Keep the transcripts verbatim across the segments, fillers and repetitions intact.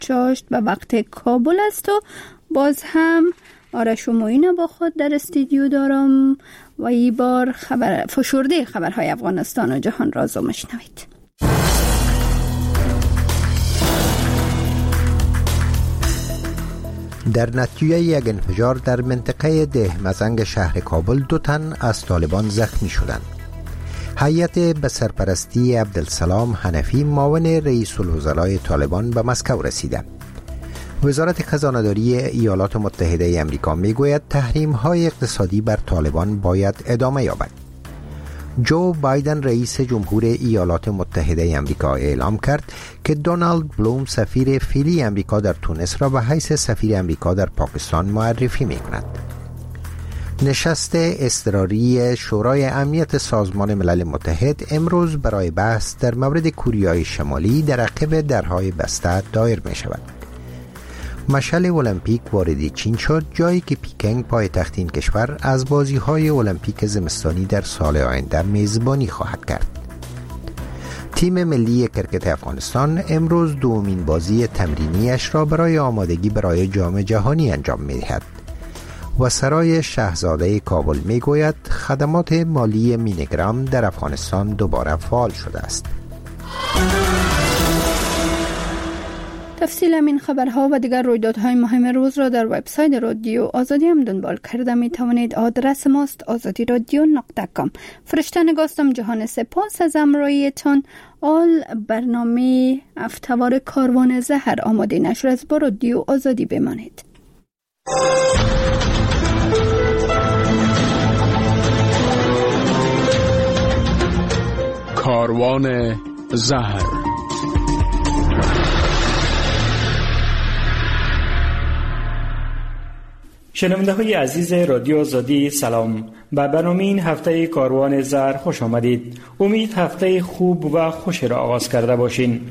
چاشت به وقت کابل است و باز هم آرش و معین با خود در استودیو دارم و این بار خبر فشرده خبرهای افغانستان و جهان را زو مشنوید. در نتیجه یک انفجار در منطقه ده مزنگ شهر کابل دو تن از طالبان زخمی شدند. هیئت به سرپرستی عبدالسلام حنفی معاون رئیس الوزرای طالبان به مسکو رسیده. وزارت خزانه‌داری ایالات متحده آمریکا میگوید تحریم‌های اقتصادی بر طالبان باید ادامه یابد. جو بایدن رئیس جمهور ایالات متحده آمریکا اعلام کرد که دونالد بلوم سفیر فعلی آمریکا در تونس را به حیث سفیر آمریکا در پاکستان معرفی می‌کند. نشست اضطراری شورای امنیت سازمان ملل متحد امروز برای بحث در مورد کوریای شمالی در عقب درهای بسته دایر می‌شود. مشعل المپیک وارد چین شد، جایی که پیکنگ پایتخت این کشور از بازی‌های المپیک زمستانی در سال آینده میزبانی خواهد کرد. تیم ملی کرکت افغانستان امروز دومین بازی تمرینیش را برای آمادگی برای جام جهانی انجام می‌دهد. و سرای شاهزاده کابل میگوید خدمات مالی مینیگرام در افغانستان دوباره فعال شده است. تفصیل این خبرها و دیگر رویدادهای مهم روز را در وبسایت رادیو آزادی هم دنبال کرده می توانید. آدرس ماست آزادی رادیو نقطه کام. فرشته نگاستم جهان سپاس از همراهیتان. آل برنامه افتوار کاروان زهر آماده نشر از با رادیو آزادی بمانید. کاروان زهر. شنونده های عزیز رادیو آزادی سلام. به برنامه این هفته کاروان زهر خوش آمدید. امید هفته خوب و خوش را آغاز کرده باشین.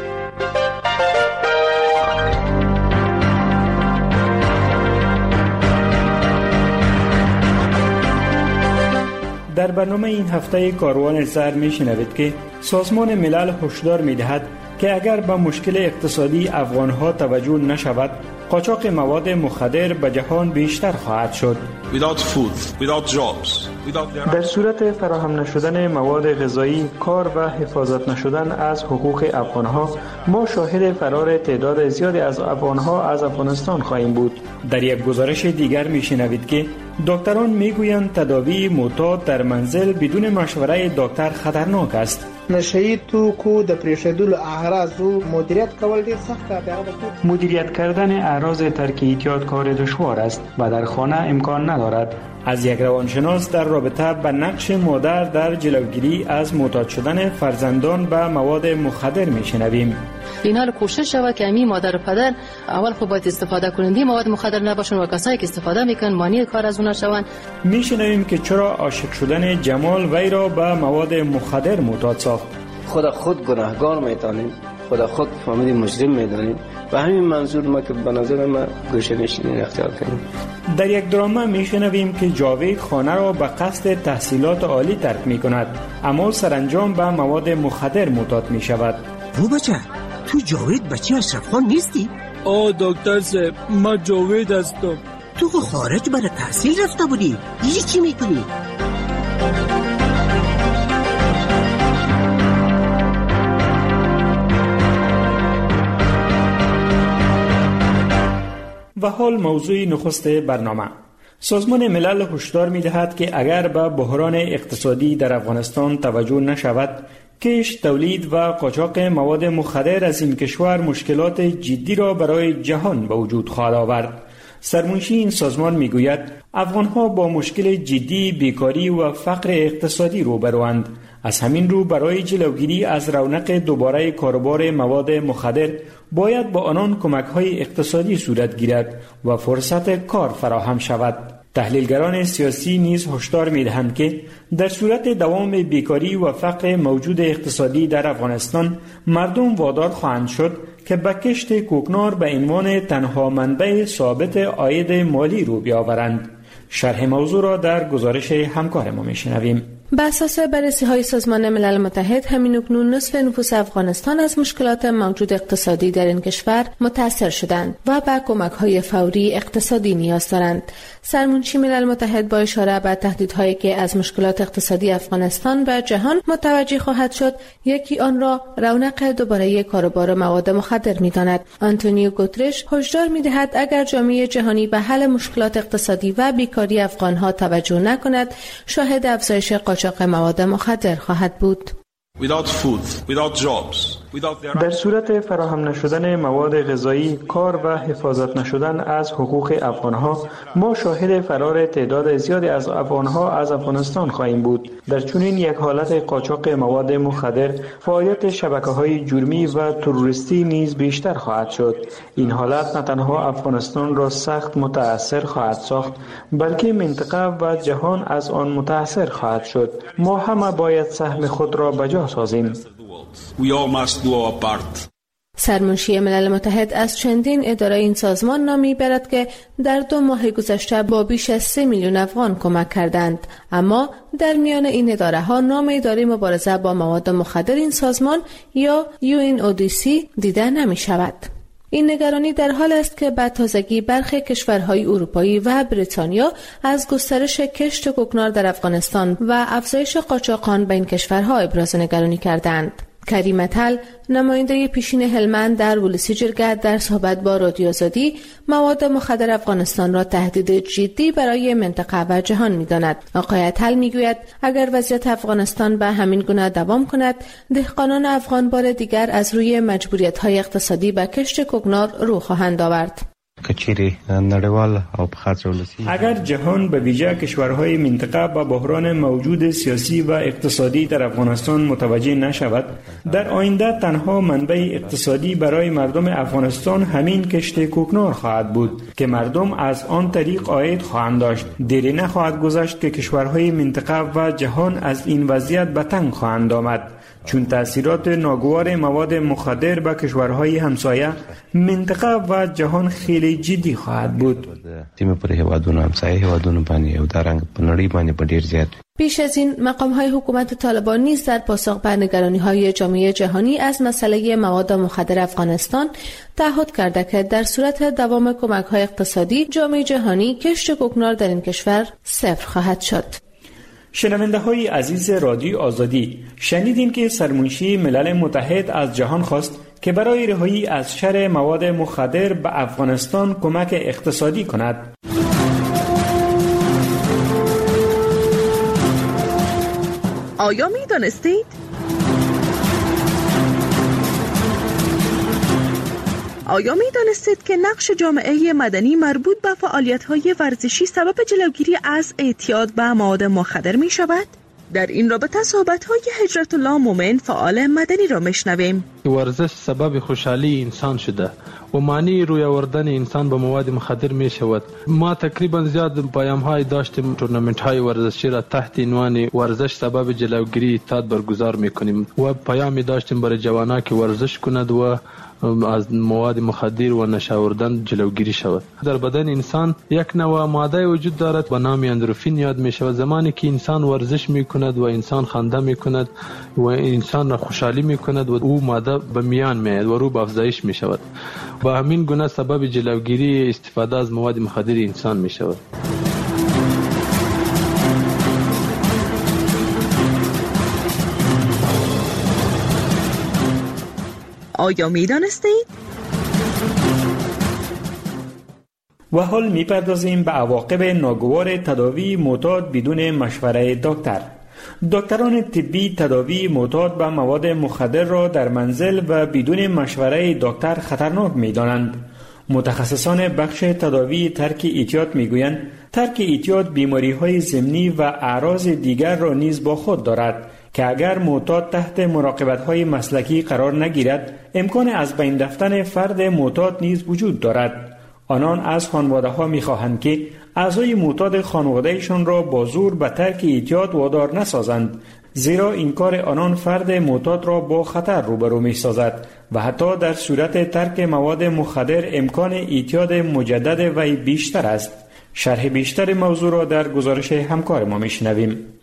در برنامه این هفته کاروان زهر می شنوید که سازمان ملل هشدار می دهد که اگر به مشکل اقتصادی افغانها توجه نشود، قاچاق مواد مخدر به جهان بیشتر خواهد شد. Without food, without jobs, without... در صورت فراهم نشدن مواد غذایی، کار و حفاظت نشدن از حقوق افغانها، ما شاهد فرار تعداد زیادی از افغانها از افغانستان خواهیم بود. در یک گزارش دیگر میشنوید که دکتران میگویند تداوی معتاد در منزل بدون مشوره دکتر خطرناک است. نشه‌ای توکو د پریښودلو اعراضو مدیریت کول ډیر سخت دی. مدیریت کردن اعراض ترک اعتیاد کار دشوار است و در خانه امکان ندارد. از یک روانشناس در رابطه با نقش مادر در جلوگیری از معتاد شدن فرزندان به مواد مخدر میشنویم. این حال کوشش شود که امی مادر و پدر اول خوب باید استفاده کننده مواد مخدر نباشن و کسایی که استفاده میکنن مانع کار از اونها شوند. میشنویم که چرا عاشق شدن جمال وی را به مواد مخدر معتاد ساخت. خود خود گناهگار میدانیم، خود خود فامیل مجرم میدانیم و همین منظور ما که به نظر ما گوشه نشینی اختیار کنیم. در یک دراما میشنویم که جاوید خانه را به قصد تحصیلات عالی ترک میکند، اما سرانجام به مواد مخدر معتاد میشود. او بچه تو جاوید بچه اشرف خان نیستی؟ آه دکتر صاحب ما جاوید هستم. تو خارج برای تحصیل رفته بودی؟ دیگه چی میکنی؟ و حال موضوع نخست برنامه. سازمان ملل هشدار می‌دهد که اگر به بحران اقتصادی در افغانستان توجه نشود، کشت، تولید و قاچاق مواد مخدر از این کشور مشکلات جدی را برای جهان به وجود خواهد آورد. سرمنشی این سازمان میگوید افغانها با مشکل جدی بیکاری و فقر اقتصادی روبروند. از همین رو برای جلوگیری از رونق دوباره کاروبار مواد مخدر باید با آنان کمک‌های اقتصادی صورت گیرد و فرصت کار فراهم شود. تحلیلگران سیاسی نیز هشدار می‌دهند که در صورت دوام بیکاری و فقر موجود اقتصادی در افغانستان مردم وادار خواهند شد که به کشت کوکنار به عنوان تنها منبع ثابت عاید مالی رو بیاورند. شرح موضوع را در گزارش همکار ما می‌شنویم. بر اساس بررسی‌های سازمان ملل متحد همین اکنون نصف نفوس افغانستان از مشکلات موجود اقتصادی در این کشور متأثر شدند و به کمک‌های فوری اقتصادی نیاز دارند. سرمنشی ملل متحد با اشاره به تهدیدهایی که از مشکلات اقتصادی افغانستان و جهان متوجه خواهد شد، یکی آن را رونق دوباره کاروبار مواد مخدر می‌داند. آنتونیو گوترش هشدار می‌دهد اگر جامعه جهانی به حل مشکلات اقتصادی و بیکاری افغان‌ها توجه نکند، شاهد افزایش قاچاق مواد مخدر خواهد بود. Without food, without jobs, without... در صورت فراهم نشدن مواد غذایی، کار و حفاظت نشدن از حقوق افغانها، ما شاهد فرار تعداد زیادی از افغانها از افغانستان خواهیم بود. در چنین یک حالت قاچاق مواد مخدر، فعالیت شبکه‌های جرمی و تروریستی نیز بیشتر خواهد شد. این حالت نه تنها افغانستان را سخت متأثر خواهد ساخت، بلکه منطقه و جهان از آن متأثر خواهد شد. ما همه باید سهم خود را بجا سازیم. We all must do our part. سرمنشی ملل متحد از چندین اداره این سازمان نامی برد که در دو ماه گذشته با بیش از سه میلیون افغان کمک کردند، اما در میان این اداره ها نام اداره مبارزه با مواد مخدر این سازمان یا یو ان او دی سی دیده نمی شود. این نگرانی در حال است که به تازگی برخی کشورهای اروپایی و بریتانیا از گسترش کشت کوکنار در افغانستان و افزایش قاچاقان به این کشورها ابراز نگرانی کردند. کریم تل، نماینده پیشین هلمند در ولسی جرگه، در صحبت با رادیو آزادی مواد مخدر افغانستان را تهدید جدی برای منطقه و جهان می‌داند. آقای تل می‌گوید اگر وضعیت افغانستان به همین گونه دوام کند، دهقانان افغان بار دیگر از روی مجبوریت‌های اقتصادی به کشت کوکنار رو خواهند آورد. اگر جهان به ویژه کشورهای منطقه با بحران موجود سیاسی و اقتصادی در افغانستان متوجه نشود، در آینده تنها منبع اقتصادی برای مردم افغانستان همین کشت کوکنار خواهد بود که مردم از آن طریق عاید خواهند داشت. دیری نخواهد گذشت که کشورهای منطقه و جهان از این وضعیت به تنگ خواهند آمد، چون تأثیرات ناگوار مواد مخدر به کشورهای همسایه، منطقه و جهان خیلی جدی خواهد بود. بیش از این، مقام‌های حکومت طالبان نیز در پاسخ به نگرانی‌های جامعه جهانی از مسئله مواد مخدر افغانستان تعهد کرده که در صورت دوام کمک‌های اقتصادی، جامعه جهانی کشت کوکنار در این کشور صفر خواهد شد. شنونده های عزیز رادیو آزادی، شنیدین که سرمنشی ملل متحد از جهان خواست که برای رهایی از شر مواد مخدر به افغانستان کمک اقتصادی کند. آیا می دانستید؟ آیا می دانستید که نقش جامعه مدنی مربوط به فعالیت‌های ورزشی سبب جلوگیری از اعتیاد به مواد مخدر می شود؟ در این رابطه صحبت‌های هجرت الله مومن فعال مدنی را میشنویم. ورزش سبب خوشحالی انسان شده و معنی روی آوردن انسان به مواد مخدر می شود. ما تقریبا زیاد پیام‌های داشتیم، تورنمنت‌های ورزشی را تحت عنوان ورزش سبب جلوگیری اعتیاد برگزار می‌کنیم و پیامی داشتیم برای جوانان که ورزش کند و از مواد مخدر و نشه آوردن جلوگیری شود. در بدن انسان یک نوع ماده وجود دارد به نام اندروفین یاد می شود. زمانی که انسان ورزش می کند و انسان خنده می کند و انسان را خوشحالی می کند و او ماده به میان می آید و رو به افزایش می شود. با همین گونه سبب جلوگیری استفاده از مواد مخدر انسان می شود. آیا می دانستید؟ و حال می پردازیم به عواقب ناگوار تداوی معتاد بدون مشوره دکتر. دکتران طبی تداوی معتاد به مواد مخدر را در منزل و بدون مشوره دکتر خطرناک می دانند. متخصصان بخش تداوی ترک اعتیاد می گویند ترک اعتیاد بیماری های ضمنی و اعراض دیگر را نیز با خود دارد که اگر معتاد تحت مراقبت‌های مسلکی قرار نگیرد، امکان از بین رفتن فرد معتاد نیز وجود دارد. آنان از خانواده‌ها می‌خواهند که اعضای معتاد خانواده‌شان را با زور به ترک اعتیاد وادار نسازند، زیرا این کار آنان فرد معتاد را با خطر روبرو می‌سازد و حتی در صورت ترک مواد مخدر امکان اعتیاد مجدد وی بیشتر است. شرح بیشتر موضوع را در گزارش همکار ما می‌شنویم.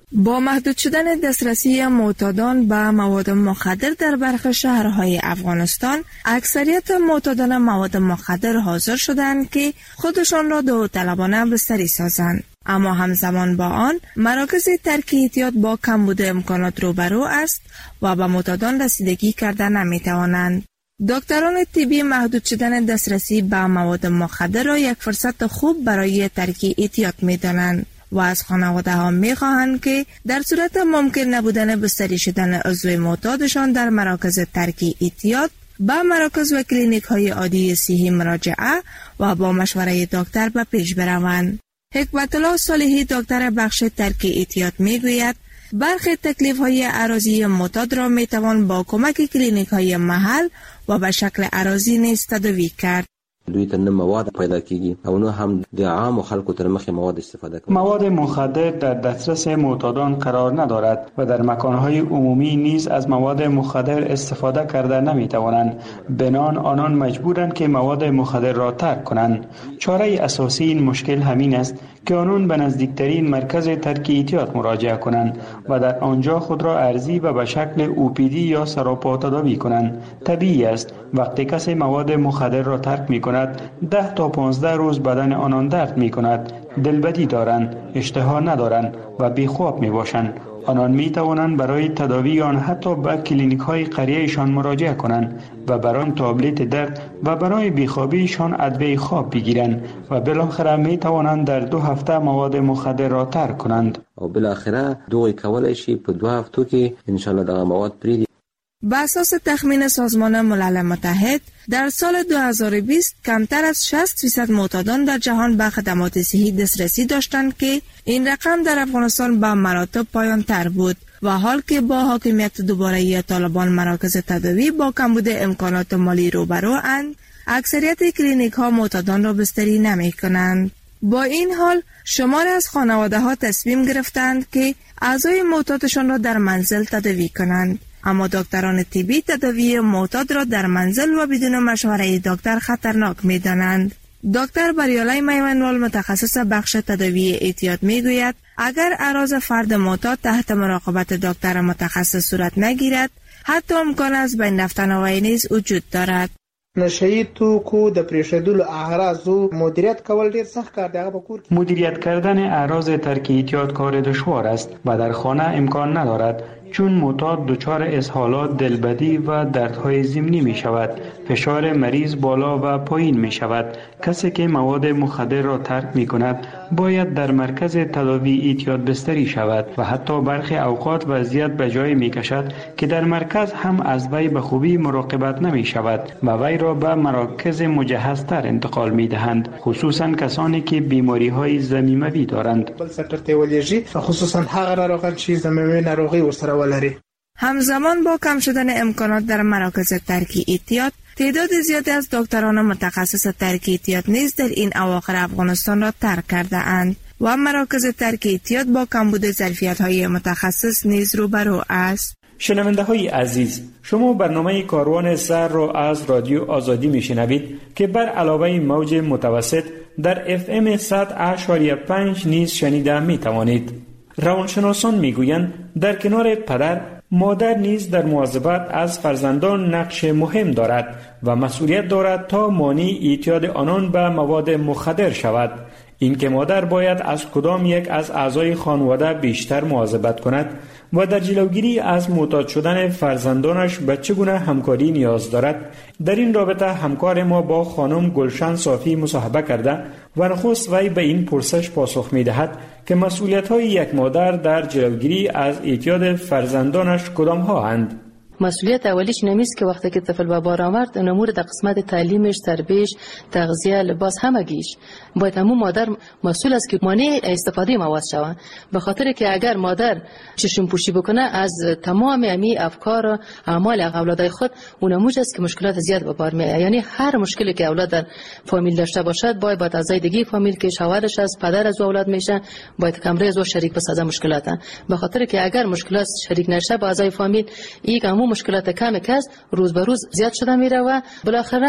با محدود شدن دسترسی معتادان به مواد مخدر در برخی شهرهای افغانستان، اکثریت معتادان مواد مخدر حاضر شدند که خودشان را داوطلبانه بستری سازند. اما همزمان با آن مراکز ترک اعتیاد با کمبود امکانات روبرو است و به معتادان رسیدگی کرده نمی توانند. دکتران طبی محدود شدن دسترسی به مواد مخدر را یک فرصت خوب برای ترک اعتیاد می دانند و از خانواده ها می خواهند که در صورت ممکن نبودن بستری شدن عضو معتادشان در مراکز ترک اعتیاد به مراکز و کلینیک های عادی صحی مراجعه و با مشوره دکتر به پیش بروند. حکمت الله صالحی دکتر بخش ترک اعتیاد می گوید برخی تکلیف های اراضی معتاد را می توان با کمک کلینیک های محل و به شکل اراضی نیز تداوی کرد. دوی ته مواد پیدا کیږي او نو هم د عام خلکو تر مخه مواد استفاده کوي. مواد مخدر در دسترس معتادان قرار ندارد و در مکانهای عمومی نیز از مواد مخدر استفاده کرده نمی توانند. بنان آنان مجبورند که مواد مخدر را ترک کنند. چاره اساسی این مشکل همین است که آنان به نزدیکترین مرکز ترک اعتیاد مراجعه کنند و در آنجا خود را ارزی و به شکل او پی دی یا سراپا تداوی کنند. طبیعی است وقتی کسی مواد مخدر را ترک می کند ده تا پانزده روز بدن آنان درد می کند، دلبدی دارند، اشتها ندارند و بیخواب می باشند. آنان می توانند برای تداوی آن حتی به کلینیک های قریهشان مراجعه کنند و برای تابلت درد و برای بیخوابیشان ادویه خواب بگیرند و بالاخره می توانند در دو هفته مواد مخدر را ترک کنند. او بالاخره دوی کولای شي په دو هفتو کې ان شاء الله دغه مواد پریدي. بر اساس تخمین سازمان ملل متحد در سال دو هزار و بیست کمتر از شصت درصد معتادان در جهان به خدمات صحی دسترسی داشتند که این رقم در افغانستان به مراتب پایان تر بود و حال که با حاکمیت دوباره طالبان مراکز تداوی با کمبود امکانات مالی روبرو اند، اکثریت کلینیک ها معتادان را بستری نمی کنند. با این حال شمار از خانواده ها تصمیم گرفتند که اعضای معتادشان را در منزل تداوی کنند. اما دکتران طبی تداوی معتاد را در منزل و بدون مشوره دکتر خطرناک می دانند. دکتر بریالای میمنوال متخصص بخش تداوی اعتیاد می گوید اگر اعراض فرد معتاد تحت مراقبت دکتر متخصص صورت نگیرد، حتی امکان از بین رفتن وی نیز وجود دارد. نشئی توکو د پریښودلو اعراضو مدیریت کول ډیر سخت کار دی. هغه په کور مدیریت کردن اعراض ترک اعتیاد کار دشوار است و در خانه امکان ندارد، چون معتاد دچار اسهالات، دلبدی و دردهای ضمنی می شود. فشار مریض بالا و پایین می شود. کسی که مواد مخدر را ترک می کند باید در مرکز تداوی اعتیاد بستری شود و حتی برخی اوقات وضعیت به جای می کشد که در مرکز هم از وی به خوبی مراقبت نمی شود و وی را به مراکز مجهزتر انتقال می دهند، خصوصا کسانی که بیماری های ضمیموی دارند. خصوصا هغه ناروغان چې ضمیموي ناروغي ورسره ولري. همزمان با کم شدن امکانات در مراکز ترک اعتیاد، تعداد زیادی از دکتران متخصص ترک اعتیاد نیز در این اواخر افغانستان را ترک کرده اند و مراکز ترک اعتیاد با کمبود ظرفیت‌های متخصص نیز روبرو است. شنونده های عزیز، شما برنامه کاروان سر را از رادیو آزادی میشنوید که بر علاوه موج متوسط در اف ام صد اشاریه پنج نیز شنیده می توانید. روانشناسان میگویند در کنار پدر، مادر نیز در مواظبت از فرزندان نقش مهم دارد و مسئولیت دارد تا مانع اعتیاد آنان به مواد مخدر شود. اینکه مادر باید از کدام یک از اعضای خانواده بیشتر مواظبت کند و در جلوگیری از معتاد شدن فرزندانش به چگونه همکاری نیاز دارد، در این رابطه همکار ما با خانم گلشن صافی مصاحبه کرده و نخست وی به این پرسش پاسخ می دهد که مسئولیت‌های یک مادر در جلوگیری از اعتیاد فرزندانش کدام ها اند. مسئولیت اولیش نمیست که وقتی که طفل به بار آورد این امور در قسمت تعلیمش، تربیش، تغذیه، لباس همگیش باید همون مادر مسئول است که مانع استفاده مواد شود. به خاطر که اگر مادر چشم پوشی بکنه از تمام امی افکار و اعمال اولادای خود، اون موج است که مشکلات زیاد به بار میاد. یعنی هر مشکلی که اولاد در فامیل داشته باشد باید با اعضای دیگه فامیل که شوهرش از پدر از اولاد میشه باید کمره از شریک بسازه مشکلات. به خاطر که اگر مشکلات شریک نشه با اعضای فامیل، یک مشکلات کم کس روز به روز زیاد شده میره و بالاخره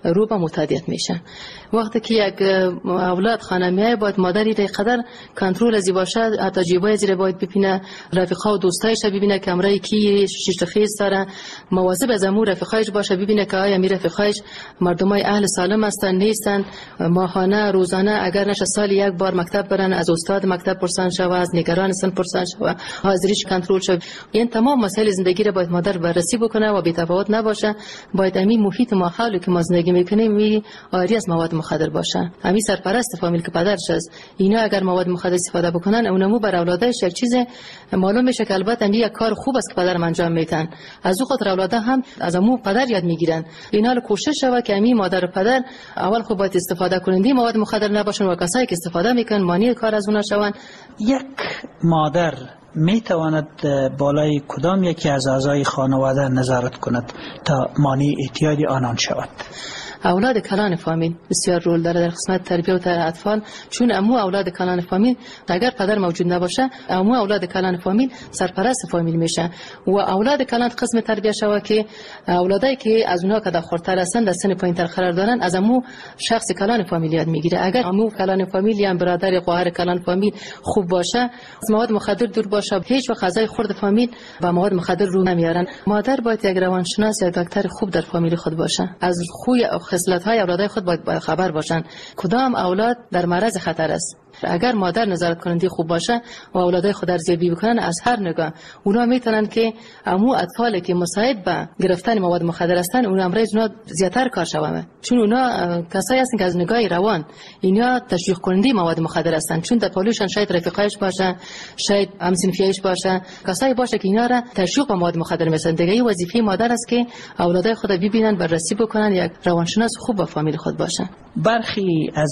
رو به معتادیت میشه. وقتی که یک اولاد خانه میای باید مادری در قدر کنترل ازی باشه، حتی جیبای زیر باید ببینه، رفیقا و دوستایش ببینه که امرای کی شش خیز داره، مواظب از امور رفیقایش باشه، ببینه که آیا می رفیقایش مردمای اهل سالم هستن نیستن. ماهانه روزانه اگر نشه سال یک بار مکتب برن، از استاد مکتب پرسان شوه، از نگران سن پرسان شوه، حاضریش کنترل شوه. این تمام مسائل زندگی را باید مادر بررسی بکنه و بی‌تفاوت نباشه. باید همین محیط ماحولی که ما زندگی میکنیم می آری از مواد مخدر باشه. همین سرپرست فامیل که پدرش است، اینا اگر مواد مخدر استفاده بکنن اونمو بر اولادش یک چیز معلوم میشه که البته یک کار خوب است که پدر انجام میدن، از او خاطر اولادا هم از امو پدر یاد میگیرن. اینا رو کوشش شوه که همین مادر و پدر اول خوب باید استفاده کننده مواد مخدر نباشن و کسایی که استفاده میکنن مانع کار از اونها شوند. یک مادر می تواند بالای کدام یکی از اعضای خانواده نظارت کند تا مانع اعتیاد آنان شود؟ اولاد کلان فامیل بسیار رول داره در قسمت تربیت و اطفال، چون امو اولاد کلان فامیل اگر پدر موجود نباشه امو اولاد کلان فامیل سرپرست فامیل میشه و اولاد کلان قسم تربیت شوه که اولادایی که از اونها که دخورتر هستن در سن پایینتر قرار دارن از امو شخص کلان فامیل یاد میگیره. اگر امو کلان فامیل یا برادر قوهر کلان فامیل خوب باشه، از مواد مخدر دور باشه، هیچ وقت غذای خورد فامیل با مواد مخدر رو نمیارن. مادر باید یک روانشناس یا دکتر خوب در فامیل خود باشه، از خوی خصلت‌های اولادای خود باید خبر باشن کدام اولاد در معرض خطر است. اگر مادر نظارت کننده خوب باشه و اولادای خود ارزیابی بکنن از هر نگاه، اونا میتونن که امو اطفالی که مساعد به گرفتن مواد مخدر هستن اونا امروز اونا زیاتر کار شوند، چون اونا کسایی هستن که از نگاه روان اینا تشویق کننده مواد مخدر هستن، چون در پالیشان شاید رفیقایش باشه، شاید همسنفیایش باشه، کسایی باشه که اینا را تشویق به مواد مخدر میسن. دیگه وظیفه مادر است که اولادای خود ببینن، بررسی بکنن، یک روانشناس خوب با فامیل خود باشه. برخی از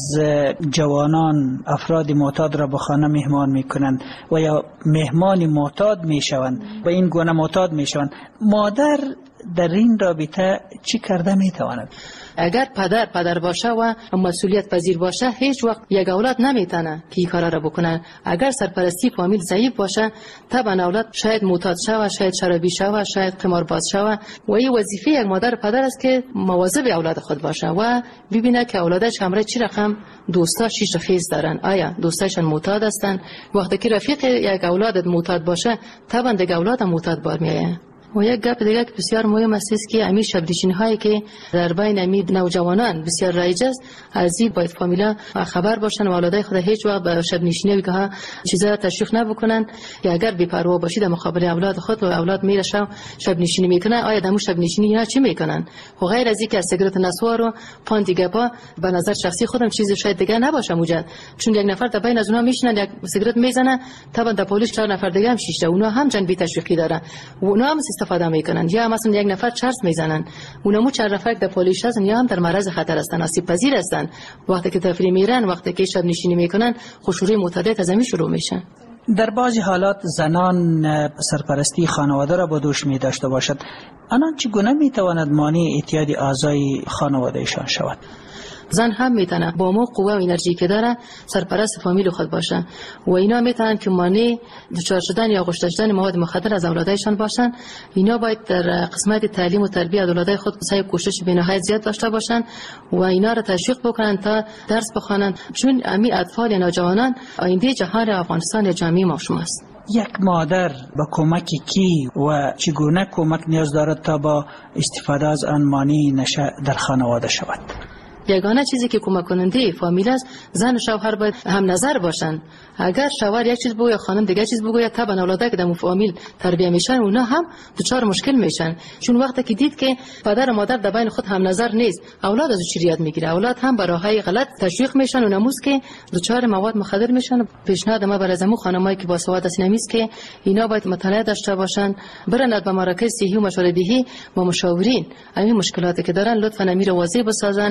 جوانان افراد معتاد را به خانه مهمان میکنند و یا مهمان معتاد میشوند و این گونه معتاد میشوند. مادر در این رابطه چی کرده میتواند؟ اگر پدر پدر باشه و مسئولیت پذیر باشه هیچ وقت یک اولاد نمیتونه که این کارا را بکنه. اگر سرپرستی فامیل ضعیف باشه طبعا اولاد شاید معتاد شوه، شاید شرابی شوه، شاید قمارباز شوه و این وظیفه یک مادر پدر است که مواظب اولاد خود باشه و ببینه که اولادش همراه چی رقم دوستا شیش خیز دارن، آیا دوستاشون معتاد هستن. وقتی که رفیق یک اولاد معتاد باشه طبعا دیگه اولاد معتاد بار میایه. و یک گپ دیگه که بسیار مهم است که امیر شبنشینی هایی که در بین امید نوجوانان بسیار رایج است، از این باید فامیلا خبر باشن و اولادای خود هیچ وقت به شبنشینی که چیزا تشویق نبکنن که اگر بی‌پروا باشی در مقابل اولاد خود و اولاد میره شب شبنشینی میکنه، آیا دمو شبنشینی اینا چی میکنن؟ و غیر از اینکه سیگارت نسوار و پان دیگه با به نظر شخصی خودم چیزی شاید دیگه نباشه موجود، چون یک نفر در بین از اونها میشنن یک سیگارت میزنه طبعا در پلیس چهار نفر دیگه هم شیشه، اونها هم جنبی تشویقی دارن و اونها هم استفاده میکنن. یا مثلا یک نفر چرس میزنن، اونمو چهار نفر در پلیس هستن یا هم در معرض خطر هستن، آسیب پذیر هستن. وقتی که تفریح میرن، وقتی که شب نشینی میکنن، خوشوری معتادیت از همین شروع میشه. در بعضی حالات زنان سرپرستی خانواده را با دوش می داشته باشد، آنان چگونه میتواند مانع اعتیاد اعضای خانوادهشان شود؟ زن هم میتونه با مو قوه و انرژی که داره سرپرست فامیل خود باشه و اینا میتونن که مانع دچار شدن یا آغشته شدن مواد مخدر از اولادایشان باشن. اینا باید در قسمت تعلیم و تربیت اولادای خود سعی کوشش بی‌نهایت زیاد داشته باشن و اینا را تشویق بکنن تا درس بخوانن، چون امی اطفال یا نوجوانان آینده جهان افغانستان یا جامعه ما شماست. یک مادر با کمک کی و چگونه کمک نیاز دارد تا با استفاده از آن مانع نشه در خانواده شود؟ یگانه چیزی که کمک کننده فامیل است، زن و شوهر باید هم نظر باشن. اگر شوهر یک چیز بگوید خانم دیگه چیز بگوید، طبعا اولادایی که در فامیل تربیت میشن اونا هم دچار مشکل میشن، چون وقتی که دید که پدر و مادر در بین خود هم نظر نیست، اولاد از چی یاد میگیره، اولاد هم به راههای غلط تشویق میشن و نموز که دچار مواد مخدر میشن. پیشنهاد ما برای زمو خانمایی که با سواد است نمیست که اینا باید مطالعه داشته باشن، برن به مراکز صحی و مشوره‌دهی با مشاورین همین مشکلاتی که دارن لطفا امیر واضح بسازن. از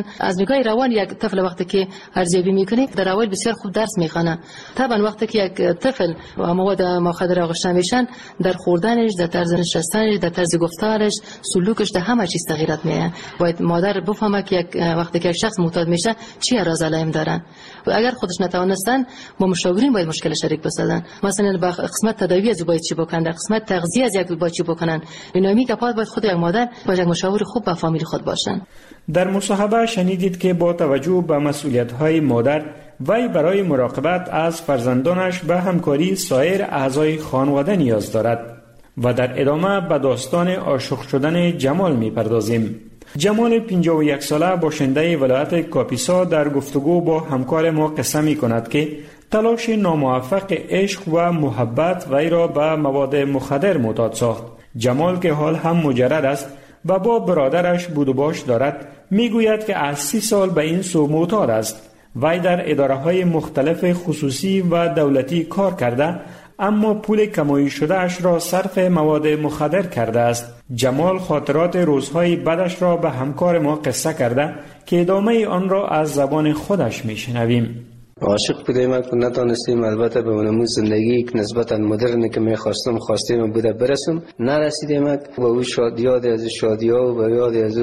نگاه روان یک طفل وقتی که ارزیابی میکنه در اول بسیار خوب درس میخونه. طبعا وقتی که یک طفل و مواد مخدر آغشته میشن در خوردنش، در طرز نشستنش، در طرز گفتارش، سلوکش، در همه چیز تغییرات میاد. باید مادر بفهمه که یک وقتی که یک شخص معتاد میشه چی اعراض علائم دارن و اگر خودش نتوانستن با مشاورین باید مشکل شریک بسازن. مثلا با قسمت تداوی از باید چی بکنن، در قسمت تغذیه از یک باید چی بکنن. اینا می که باید خود یک مادر با یک مشاور خوب با فامیل خود باشن. در مصاحبه شنیدید که با توجه به مسئولیت‌های مادر وی برای مراقبت از فرزندانش به همکاری سایر اعضای خانواده نیاز دارد و در ادامه به داستان عاشق شدن جمال می‌پردازیم. جمال پنجاه و یک ساله باشنده ولایت کاپیسا در گفتگو با همکار ما قصه می‌کند که تلاش ناموفق عشق و محبت وی را به مواد مخدر معتاد ساخت. جمال که حال هم مجرد است و با برادرش بود و باش دارد میگوید که از سی سال به این سو معتاد است. وی در اداره‌های مختلف خصوصی و دولتی کار کرده اما پول کمایی شده اش را صرف مواد مخدر کرده است. جمال خاطرات روزهای بعدش را به همکار ما قصه کرده که ادامه آن را از زبان خودش میشنویم. عاشق بودیم که نتانستیم البته به اون زندگی که نسبتا مدرنی که میخواستم خواستیم بوده برسم نرسیدیم. با او شادیات از شادیا و با یاد از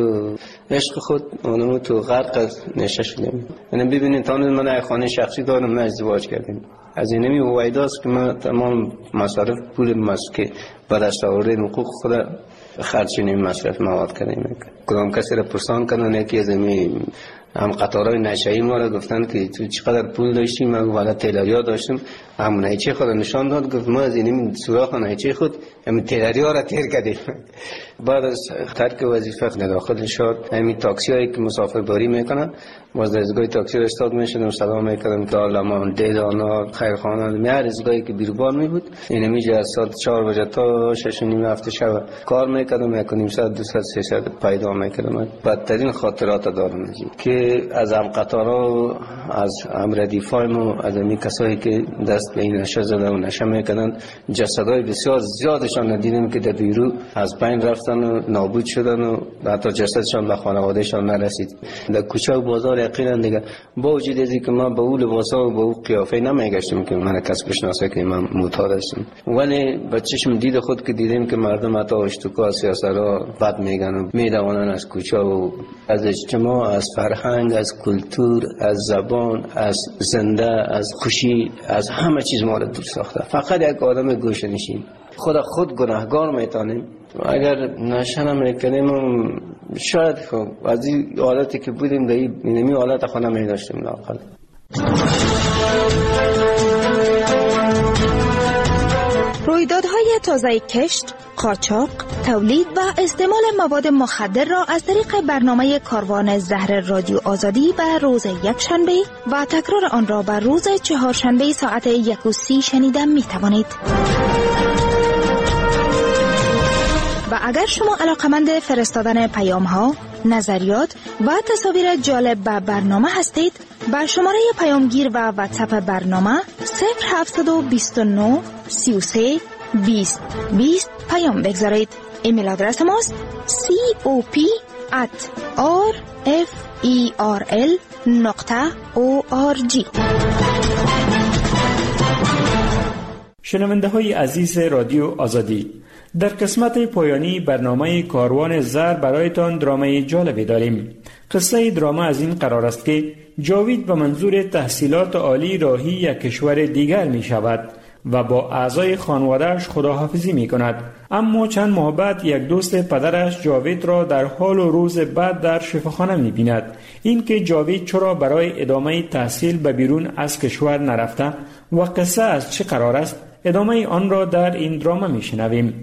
عشق خود اونمو تو غرق نشه شدیم. یعنی ببینید تا من خانه شخصی دارم، من ازدواج کردیم. از اینمی وایداست که من تمام مصارف پول ماست که بعد از آوردن حقوق خود خرج نمی مصرف مواد کردیم. کدام کسی را پرسان کردن یکی از امی هم قطارهای نشایی ما را گفتن که تو چقدر پول داشتی؟ من والا تیلریا داشتم. همون نیچه خود نشان داد، گفت ما از این سوراخ نیچه خود همین تیلریا را تیر کردیم. بعد از ترک وظیفه داخل شد همین تاکسی هایی که مسافربری میکنن باز در ازگاه تاکسی را استاد میشدم سلام میکردم که الله ما دیدانا خیرخانه می هر ازگاهی که بیروبار می بود این میجه از ساعت چهار بجه تا شش و نیم هفت شب کار میکردم. یک و نیم ساعت دو ساعت سه ساعت پیدا میکردم. بدترین خاطرات دارم که از هم قطارها از هم ردیفایم و از همی کسایی که دست به این نشه زده و نشه میکردن جسدهای بسیار زیادشان دیدیم که در بیرو از بین رفتن و نابود شدن و حتی جسدشان به خانوادهشان نرسید. در کوچه و بازار یقینا دیگه با وجود ازی که من به او لباسا و به او قیافه نمیگشتم که من کس بشناسه که من معتاد هستم، ولی به چشم دید خود که دیدیم که مردم حتی اشتکا سیاسرها بد میگن و میدوانن از کوچه و از اجتماع، از فرهنگ، از کلتور، از زبان، از زنده، از خوشی، از همه چیز ما رو دور ساخته. فقط یک آدم گوشه نشین خود خود گناهگار میتونیم. اگر نشه نمیکنیم شاید خب از این حالتی که بودیم در این حالت خود نمیداشتیم لااقل. رویدادهای تازه کشت، قاچاق، تولید و استعمال مواد مخدر را از طریق برنامه کاروان زهر رادیو آزادی به روز یکشنبه و تکرار آن را به روز چهارشنبه ساعت یک و سی شنیده می توانید. و اگر شما علاقمند فرستادن پیام ها، نظریات و تصاویر جالب به برنامه هستید، بر شماره پیامگیر و واتساپ برنامه صفر هفت دو نه سی و سه بیست بیست پیام بگذارید. ایمیل آدرس ماست cop at rferl نقطه org. شنونده های عزیز رادیو آزادی، در قسمت پایانی برنامه کاروان زر برایتان درامه جالبی داریم. قصه دراما از این قرار است که جاوید به منظور تحصیلات عالی راهی یک کشور دیگر می شود و با اعضای خانواده‌اش خداحافظی می کند. اما چند ماه بعد یک دوست پدرش جاوید را در حال و روز بعد در شفاخانه می بیند. این که جاوید چرا برای ادامه تحصیل به بیرون از کشور نرفته و قصه از چه قرار است، ادامه آن را در این دراما می شنویم.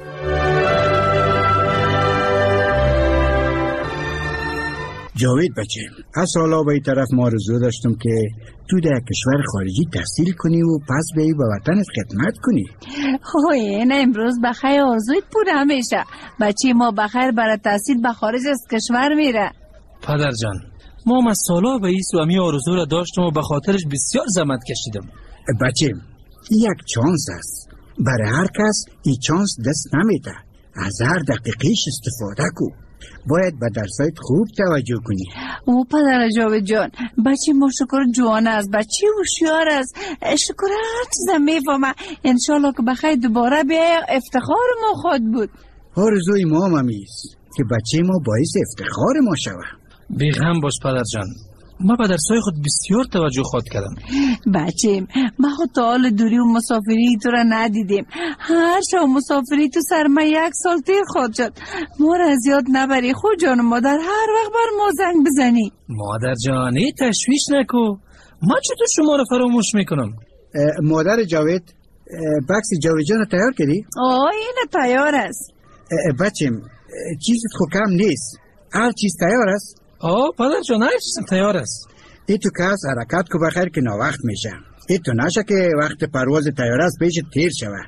جاوید بچه، از حالا به این طرف ما رزو داشتم که تو در کشور خارجی تحصیل کنی و پس بهی به وطنت خدمت کنی. اوه این امروز بخیر آرزویت بوده همیشه. بچه ما بخیر برای تحصیل به خارج از کشور میره. پدر جان، ما هم از سالا به ایس و امی آرزو را داشتم و به خاطرش بسیار زحمت کشیدم. بچه، یک چانس است. برای هر کس این چانس دست نمیده. از هر دقیقیش استفاده کو. باید به درسایت خوب توجه کنی. او پدر جاوید جان، بچه ما شکر جوان است، بچه هوشیار است، شکر هر چیزم میفهمه. انشالله که بخیر دوباره بیا، افتخار ما خود بود. آرزوی ما هم همیست که بچه ما باعث افتخار ما شود. بیغم باش پدر جان، ما به درسای خود بسیار توجه خود کردم. بچیم، ما خود تا حال دوری و مسافری تو را ندیدیم. هر شب مسافری تو سر ما یک سال تیر خود شد. ما را از یاد نبری خود جان مادر، هر وقت بر ما زنگ بزنی. مادر جانی تشویش نکو، ما چطور شما را فراموش میکنم. مادر جاوید، بکس جاوید جان تیار کردی؟ آه این تیار است. بچیم، چیزت خود کم نیست، هر چیز تیار است. آه پدر جان، هر چیز تیار است. ای تو کس حرکت کو بخیر که ناوقت میشه. ای تو نشه که وقت پرواز تیار است پیش تیر شوه.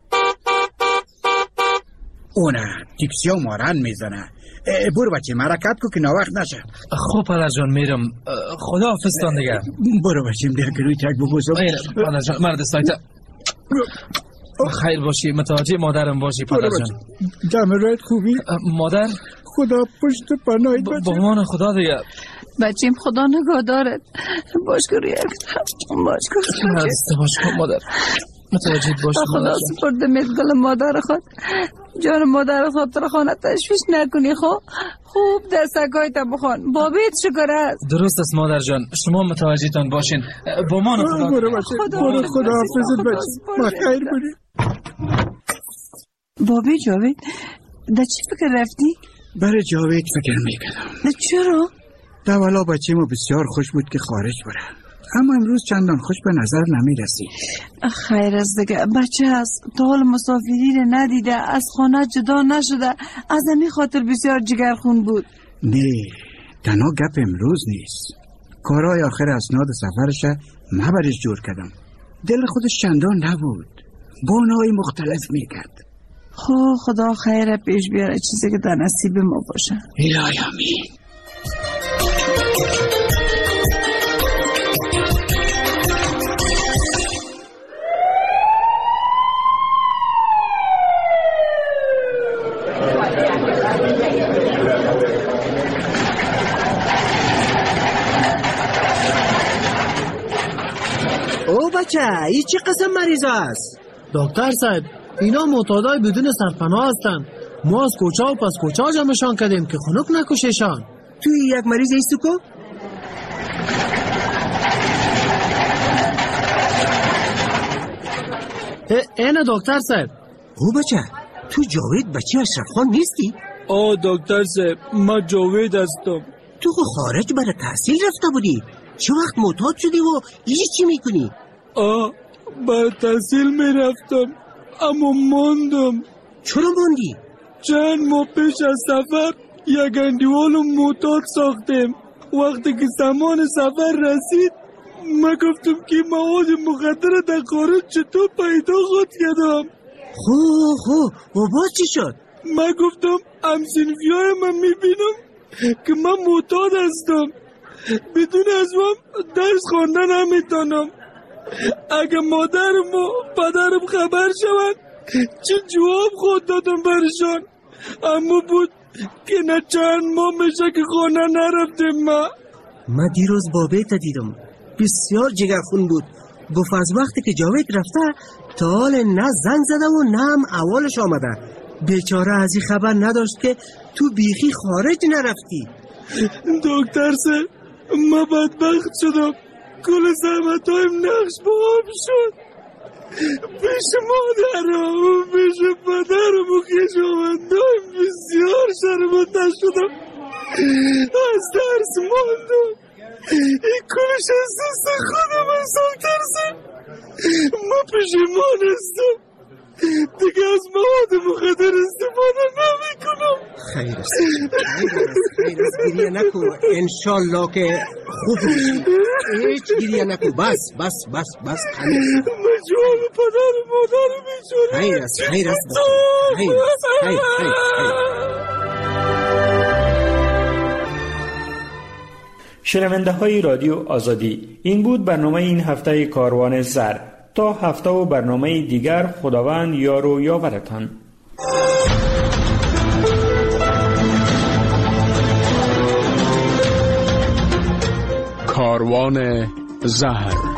اونه تیکسی و مارن میزنه. برو بچه حرکت کو که ناوقت نشه. خوب پدر جان میرم، خدا حافظ تان دیگه. برو بچه دیر که روی تک بگوزم. پدر جان مرد سایت خیر باشی، متوجه مادرم باشی پدر جان. جمع رایت خوبی؟ مادر خدا پشت پناهید بچه. با امان خدا دیگه. بچیم خدا نگاه دارد. باش که روی اکتم باش که مرسته باش کن مادر، متوجه باش خدا سپردمت گل مادر خود. جان مادر خود را خانه تشویش نکنی. خب خوب دستگاهی تا بخوان. بابیت شکر است. درست است مادر جان، شما متوجه تان باشین. با امان خدا. برو بچه، برو خدا حافظت بچه. بخیر بودی. بابی جاوید در چی فکر رفتی؟ برای جاوید فکر میکردم. چرا؟ دولا بچه ما بسیار خوش بود که خارج بره، اما امروز چندان خوش به نظر نمیرسی. خیر از دیگه، بچه هست تا حال مسافری رو ندیده، از خانه جدا نشده، از همین خاطر بسیار جگرخون بود. نه، تنها گپ امروز نیست، کارهای آخر اسناد سفرش مبرش جور کردم. دل خودش چندان نبود، بانهای مختلف میکرد. خب خدا خیر پیش بیاره، چیزی که در نصیب ما باشه. الهی آمین. او بچه، این چه قسم مریض است؟ دکتر صاحب، اینا معتادای بدون سرپناه هستن. ما از کوچه و پس کوچه جمعشان کردیم که خنک نکششان. توی یک مریض ایستو کو؟ اینه دکتر صاحب. او بچه، تو جاوید بچه اشرف خان نیستی؟ آه دکتر صاحب، ما جاوید هستم. تو خارج برای تحصیل رفته بودی؟ چه وقت معتاد شدی و ایجی چی میکنی؟ آه برای تحصیل میرفتم اما ماندم. چرا ماندی؟ چند ماه پیش از سفر یک اندیوال معتاد ساختیم. وقتی که زمان سفر رسید ما گفتم که مواد مخدر در خارج چطور پیدا خود کردم. خو خو و باز چی شد؟ ما گفتم همسنفی های من میبینم که من معتاد هستم، بدون از من درس خواندن نمیتونم. اگه مادرم و پدرم خبر شود چه جواب خود دادم برشان. اما بود که نه چند ماه میشه که خانه نرفتیم. ما ما دیروز بابیت دیدم، بسیار جگرخون بود. گفت از وقتی که جاوید رفته تا حال نه زنگ زده و نه هم اولش آمده. بیچاره از این خبر نداشت که تو بیخی خارج نرفتی. دکتر سه، ما بدبخت شدم، کل زحمت هایم نقش با آب شد. پیش مادرم و پیش پدرم و خویشاوندایم بسیار شرمنده شدم. از درس ماندم. این کلش از دست خودم از ترسم. ما پشیمان هستم، دیگه از مواد مخدر استفاده نمی کنم. خیر است، خیر است، خیر است، گریه نکو. انشالله که خوب میشی. هیچ گریه نکو. بس بس بس بس مجوال پدر مادر میشونه. خیر است، خیر است، خیر است، خیر خیر شنونده های رادیو آزادی، این بود برنامه این هفته کاروان زر. تا هفته و برنامه دیگر خداوند یار و یاورتان. کاروان زهر.